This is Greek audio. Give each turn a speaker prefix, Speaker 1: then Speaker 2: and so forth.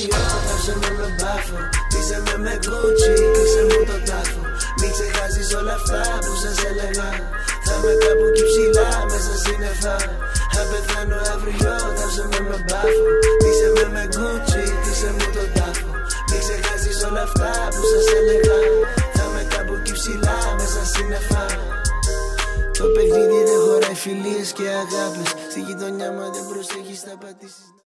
Speaker 1: αύριο, θάψε με μπάφο. Κλείσε με Gucci, κλείσε μου το τάφο. Μην ξεχάσεις όλα αυτά που σας έλεγα. Θα είμαι κάπου εκεί ψηλά μέσα σύννεφα. Αν πεθάνω αύριο, θάψε με μπάφο. Κλείσε με Gucci, κλείσε μου το τάφο. Μην ξεχάσεις όλα αυτά που σας έλεγα. Θα είμαι κάπου εκεί ψηλά μέσα σύννεφα. Το παιχνίδι δεν χωράει φιλίες και αγάπες. Στη γειτονιά μου δεν προσέχεις θα πατήσεις.